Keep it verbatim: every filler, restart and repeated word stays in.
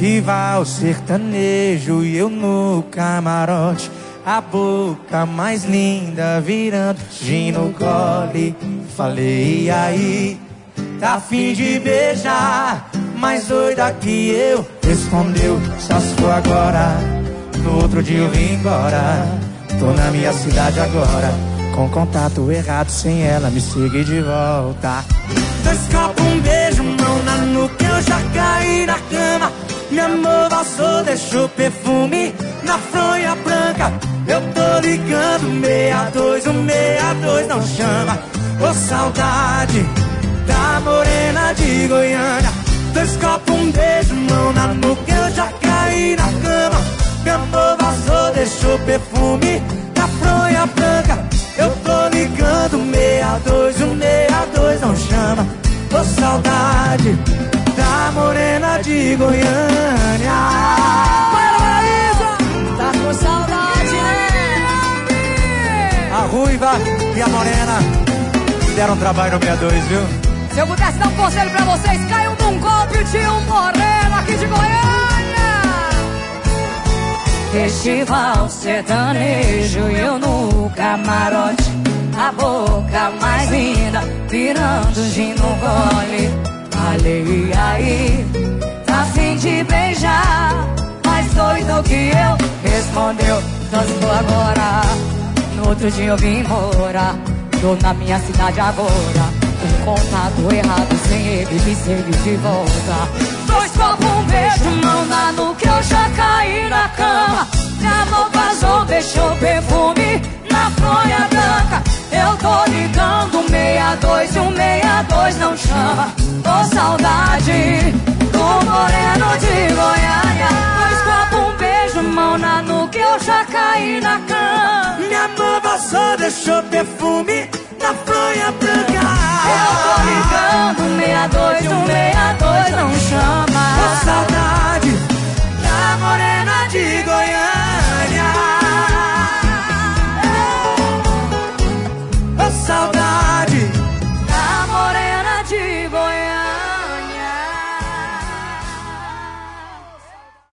Festival sertanejo e eu no camarote, a boca mais linda virando gin no gole. Falei, e aí, tá afim de beijar? Mais doida que eu. Respondeu, só se for agora. No outro dia eu vim embora. Tô na minha cidade agora, com contato errado, sem ela me siga de volta. Dois copos, um beijo, mão na nuca, eu já caí na cama. Meu amor passou, deixou perfume na fronha branca. Eu tô ligando, meia dois, um meia dois não chama. Ô saudade da morena de Goiânia. Dois copos, um beijo, mão na nuca, eu já caí na cama. Meu amor vazou, deixou perfume na fronha branca. Eu tô ligando, meia dois, um meia dois não chama. Ô saudade da morena de Goiânia. Paraíso, tá com saudade, né? A ruiva e a morena deram trabalho no meia dois, viu? Se eu pudesse dar um conselho pra vocês, caiam num golpe de um moreno aqui de Goiânia. Festival sertanejo e eu no camarote, a boca mais linda virando gin no gole. Falei, e aí, tá afim de beijar? Mais doido que eu. Respondeu, só se for agora. No outro dia eu vim morar. Tô na minha cidade agora, com contato errado, sem ele me segue de volta. Dois copos, um beijo, mão na nuca, eu já caí na cama. Minha mão vazou, deixou perfume na fronha branca. Eu tô ligando, meia dois, um meia dois não chama. Ô saudade do moreno de Goiânia. Dois copos, um beijo, mão na nuca, eu já caí na cama. Minha mão vazou, deixou perfume